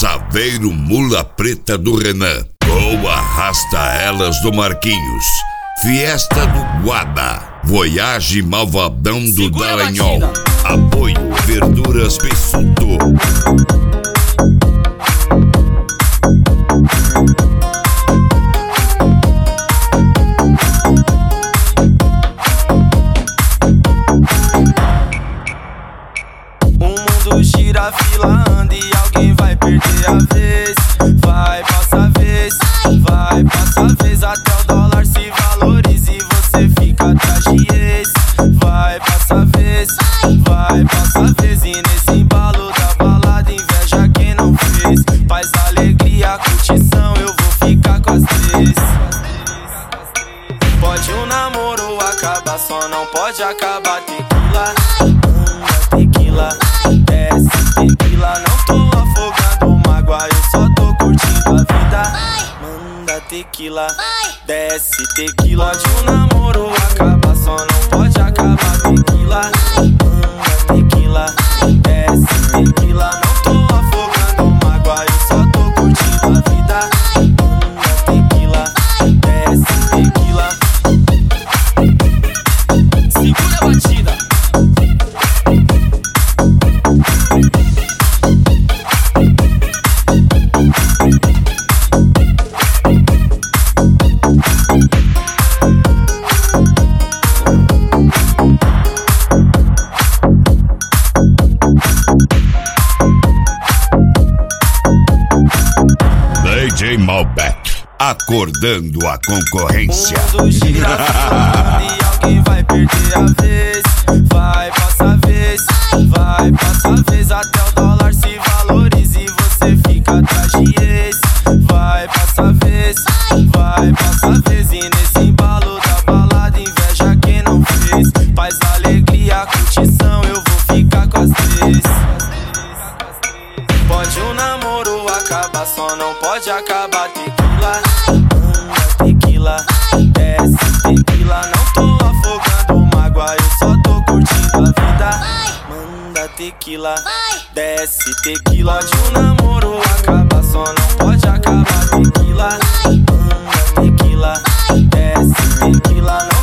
Saveiro Mula Preta do Renan. Ou Arrasta Elas do Marquinhos. Fiesta do Guada. Voyage Malvadão do Dallagnol. Apoio Verduras Pessuto. Gira a fila, anda e alguém vai perder a vez. Vai, passa a vez, vai, passa a vez. Até o dólar se valoriza e você fica atrás de ex. Vai, passa a vez, vai, passa a vez. E nesse embalo da balada inveja quem não fez. Paz, alegria, curtição, eu vou ficar com as três. Pode um namoro acabar, só não pode acabar tequila. Tequila, desce tequila, não tô afogando mágoa, eu só tô curtindo a vida. Manda tequila, desce tequila. Pode um namoro acabar, só não pode acabar tequila. Manda tequila, desce tequila, não tô afogando mágoa, eu só tô curtindo a vida. Manda tequila, desce tequila. Segura a batida. DJ Malbec, acordando a concorrência. O mundo gira e alguém vai perder a vez. Vai, passa a vez, vai, passa a vez. Até o dólar se valoriza e você fica atrás de ex. Vai, passa a vez, vai, passa a vez. E nesse embalo da balada inveja quem não fez. Paz, alegria, curtição, eu vou ficar com as três. Pode um namoro acabar, só não pode acabar tequila. Tequila, desce tequila, não tô afogando mágoa, eu só tô curtindo a vida. Manda tequila, desce tequila. Pode um namoro acabar, só não pode acabar tequila. Manda tequila, desce tequila, não